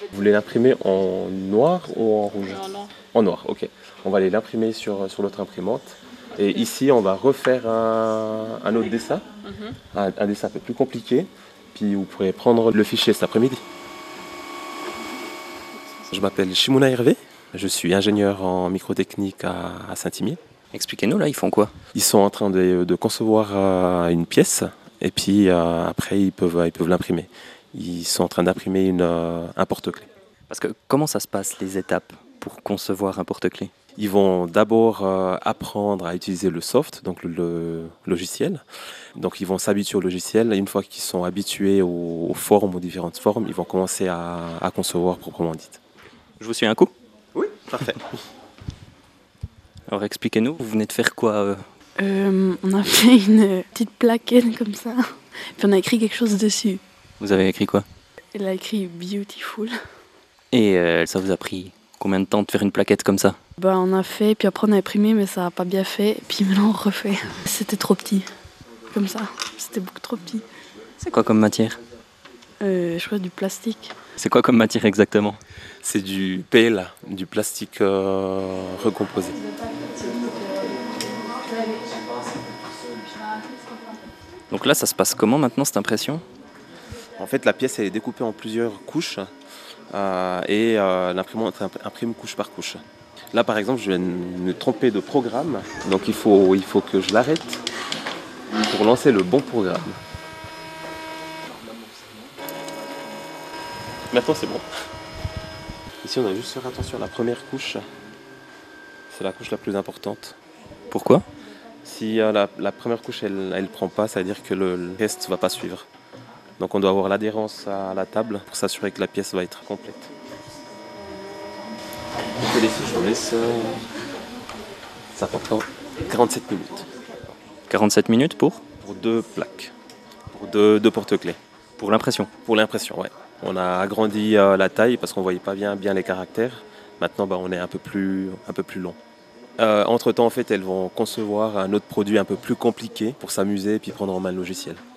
Vous voulez l'imprimer en noir ou en rouge? Non. En noir, ok. On va aller l'imprimer sur l'autre imprimante. Et ici, on va refaire un autre dessin, un dessin un peu plus compliqué. Puis vous pourrez prendre le fichier cet après-midi. Je m'appelle Shimuna Hervé, je suis ingénieur en microtechnique à Saint-Imier. Expliquez-nous, là, ils font quoi? Ils sont en train de concevoir une pièce et puis après ils peuvent l'imprimer. Ils sont en train d'imprimer un porte-clés. Parce que comment ça se passe, les étapes pour concevoir un porte-clés? Ils vont d'abord apprendre à utiliser le soft, donc le logiciel. Donc ils vont s'habituer au logiciel. Et une fois qu'ils sont habitués aux formes, aux différentes formes, ils vont commencer à concevoir proprement dit. Je vous suis un coup? Oui, parfait. Alors expliquez-nous, vous venez de faire quoi? On a fait une petite plaquette comme ça, puis on a écrit quelque chose dessus. Vous avez écrit quoi? Elle a écrit Beautiful. Et ça vous a pris combien de temps de faire une plaquette comme ça? On a fait, puis après on a imprimé, mais ça n'a pas bien fait, et puis maintenant on refait. C'était trop petit, comme ça, c'était beaucoup trop petit. C'est quoi comme matière? Je crois du plastique. C'est quoi comme matière exactement? C'est du PLA, du plastique recomposé. Donc là, ça se passe comment maintenant, cette impression? En fait, la pièce elle est découpée en plusieurs couches et l'imprimante imprime couche par couche. Là, par exemple, je vais me tromper de programme, donc il faut que je l'arrête pour lancer le bon programme. Maintenant, c'est bon. Ici, on a juste faire attention à la première couche. C'est la couche la plus importante. Pourquoi? Si la première couche, elle prend pas, ça veut dire que le reste ne va pas suivre. Donc on doit avoir l'adhérence à la table pour s'assurer que la pièce va être complète. Je vous laisse. Ça prend 47 minutes. 47 minutes pour? Pour 2 plaques. Pour deux porte-clés. Pour l'impression? Pour l'impression, ouais. On a agrandi la taille parce qu'on ne voyait pas bien les caractères. Maintenant, on est un peu plus long. Entre-temps, en fait, elles vont concevoir un autre produit un peu plus compliqué pour s'amuser et puis prendre en main le logiciel.